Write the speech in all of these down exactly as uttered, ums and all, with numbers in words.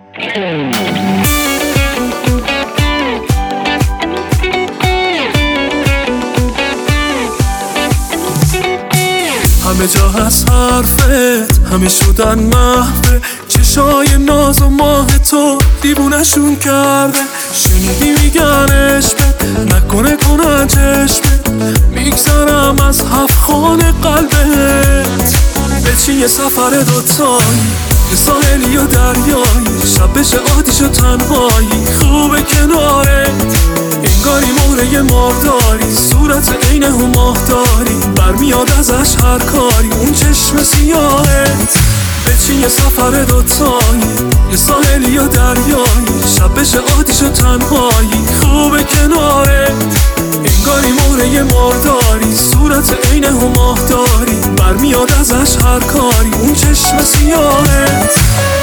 همه جا هست حرفت، همه شدن محو چشای ناز و ماه تو دیوونشون کرده. شنیدی میگن عشقت نکنه کنن چشمت، میگذرم از هفت خانه قلبت. بچین یه سفر دوتایی، یه ساحلی و دریایی، شب بشه آتیش و تنهایی خوبه کنارت. انگاری مهره مارداری، صورت عین هماه داری، برمیاد ازش هر کاری اون چشم سیاهت. بچین یه سفر دوتایی، یه ساحلی و دریایی، شب بشه آتیش و تنهایی خوبه کنارت. انگاری مهره مارداری، صورت عین هماه داری، برمیاد ازش هر کاری اون چشم سیاهت.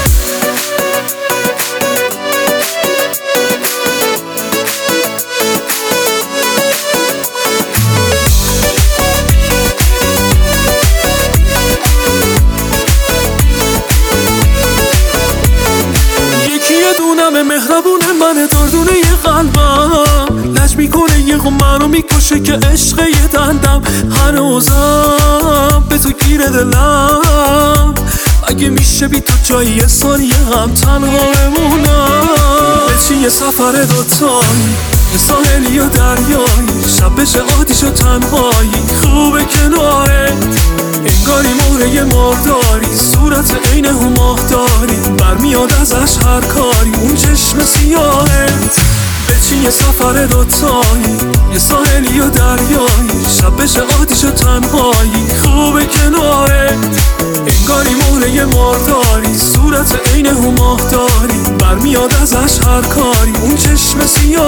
مهربونه منه دردونه یه قلبم، لج میکنه یه خون منو میکشه که عشق یه دندم. هنوزم به تو گیره دلم، اگه میشه بی تو جایی یه ثانیه هم تنها بمونم. بچین یه سفر دوتایی، یه ساحلی و دریایی، شب بشه آتیش و تنهایی خوبه کنارت. انگاری مهره مارداری، صورت عین هماه داری، برمیاد ازش هر کاری اون چشم سیاهت. بچین یه سفر دوتایی، یه ساحلی و دریایی، شب بشه آتیش و تنهایی خوبه کنارت. انگاری مهره مارداری، صورت عین هماه داری، برمیاد ازش هر کاری اون چشم سیاهت.